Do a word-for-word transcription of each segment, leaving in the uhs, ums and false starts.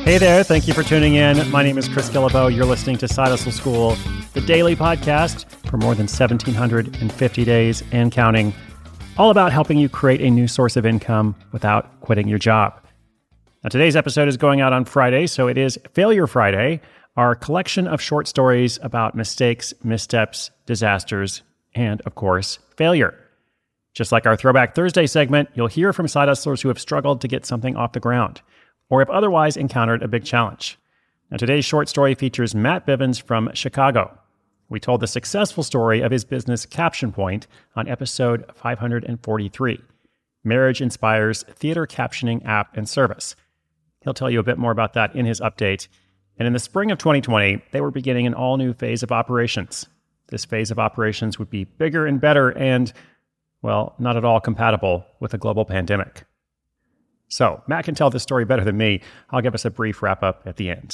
Hey there, thank you for tuning in. My name is Chris Guillebeau. You're listening to Side Hustle School, the daily podcast for more than one thousand seven hundred fifty days and counting, all about helping you create a new source of income without quitting your job. Now, today's episode is going out on Friday, so it is Failure Friday, our collection of short stories about mistakes, missteps, disasters, and, of course, failure. Just like our Throwback Thursday segment, you'll hear from side hustlers who have struggled to get something off the ground, or have otherwise encountered a big challenge. Now, today's short story features Matt Bivens from Chicago. We told the successful story of his business Caption Point on episode five hundred forty-three, Marriage Inspires Theater Captioning App and Service. He'll tell you a bit more about that in his update. And in the spring of twenty twenty, they were beginning an all-new phase of operations. This phase of operations would be bigger and better and, well, not at all compatible with a global pandemic. So, Matt can tell this story better than me. I'll give us a brief wrap-up at the end.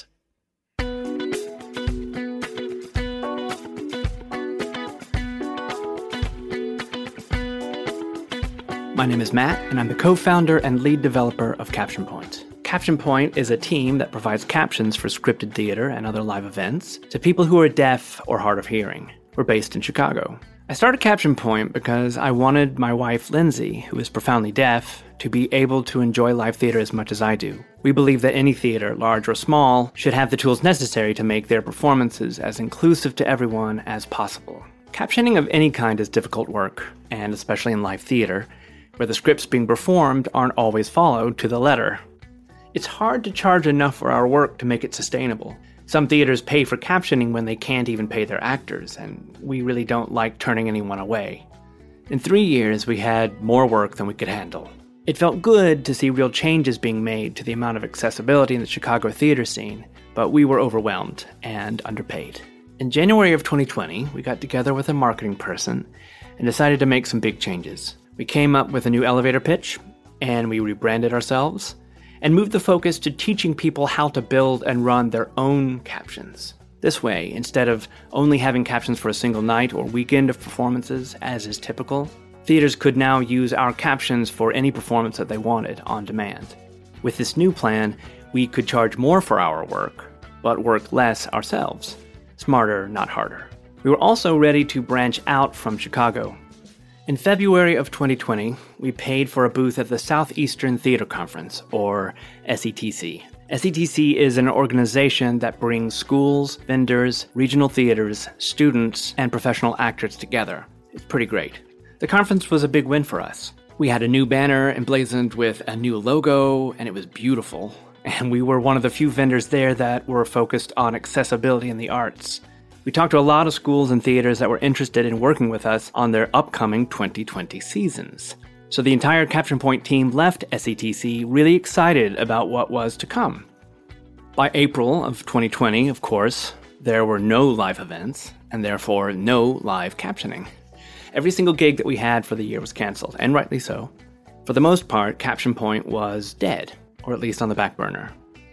My name is Matt, and I'm the co-founder and lead developer of Caption Point. Caption Point is a team that provides captions for scripted theater and other live events to people who are deaf or hard of hearing. We're based in Chicago. I started Caption Point because I wanted my wife, Lindsay, who is profoundly deaf, to be able to enjoy live theater as much as I do. We believe that any theater, large or small, should have the tools necessary to make their performances as inclusive to everyone as possible. Captioning of any kind is difficult work, and especially in live theater, where the scripts being performed aren't always followed to the letter. It's hard to charge enough for our work to make it sustainable. Some theaters pay for captioning when they can't even pay their actors, and we really don't like turning anyone away. In three years, we had more work than we could handle. It felt good to see real changes being made to the amount of accessibility in the Chicago theater scene, but we were overwhelmed and underpaid. In January of twenty twenty, we got together with a marketing person and decided to make some big changes. We came up with a new elevator pitch, and we rebranded ourselves, and moved the focus to teaching people how to build and run their own captions. This way, instead of only having captions for a single night or weekend of performances, as is typical, theaters could now use our captions for any performance that they wanted on demand. With this new plan, we could charge more for our work, but work less ourselves. Smarter, not harder. We were also ready to branch out from Chicago. In February of twenty twenty, we paid for a booth at the Southeastern Theater Conference, or S E T C. S E T C is an organization that brings schools, vendors, regional theaters, students, and professional actors together. It's pretty great. The conference was a big win for us. We had a new banner emblazoned with a new logo, and it was beautiful. And we were one of the few vendors there that were focused on accessibility in the arts. We talked to a lot of schools and theaters that were interested in working with us on their upcoming twenty twenty seasons. So the entire Caption Point team left S E T C really excited about what was to come. By April of twenty twenty, of course, there were no live events, and therefore no live captioning. Every single gig that we had for the year was canceled, and rightly so. For the most part, Caption Point was dead, or at least on the back burner.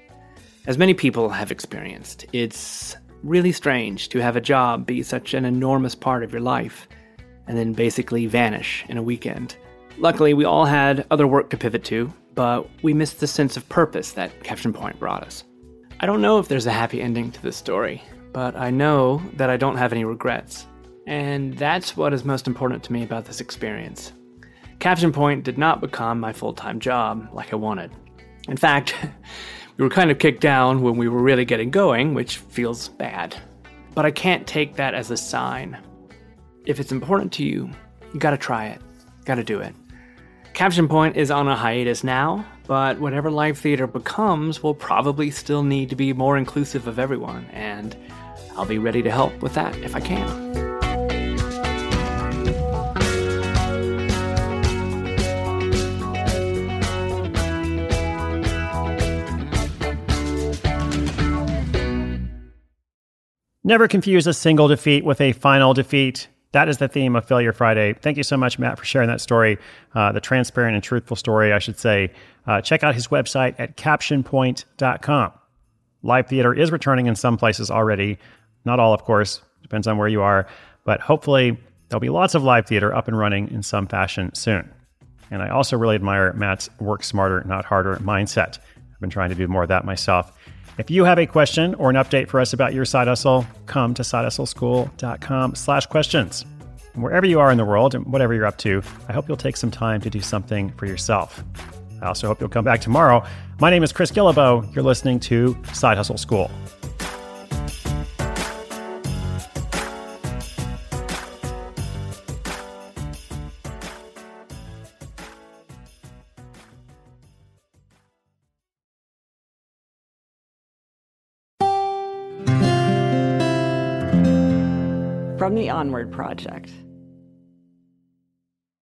As many people have experienced, it's really strange to have a job be such an enormous part of your life, and then basically vanish in a weekend. Luckily, we all had other work to pivot to, but we missed the sense of purpose that Caption Point brought us. I don't know if there's a happy ending to this story, but I know that I don't have any regrets. And that's what is most important to me about this experience. Caption Point did not become my full-time job like I wanted. In fact, we were kind of kicked down when we were really getting going, which feels bad. But I can't take that as a sign. If it's important to you, you gotta try it. Gotta do it. Caption Point is on a hiatus now, but whatever live theater becomes will probably still need to be more inclusive of everyone, and I'll be ready to help with that if I can. Never confuse a single defeat with a final defeat. That is the theme of Failure Friday. Thank you so much, Matt, for sharing that story, uh, the transparent and truthful story, I should say. Uh, check out his website at caption point dot com. Live theater is returning in some places already. Not all, of course. Depends on where you are. But hopefully, there'll be lots of live theater up and running in some fashion soon. And I also really admire Matt's work smarter, not harder mindset. I've been trying to do more of that myself. If you have a question or an update for us about your side hustle, come to sidehustleschool.com slash questions. And wherever you are in the world and whatever you're up to, I hope you'll take some time to do something for yourself. I also hope you'll come back tomorrow. My name is Chris Guillebeau. You're listening to Side Hustle School. From the Onward Project.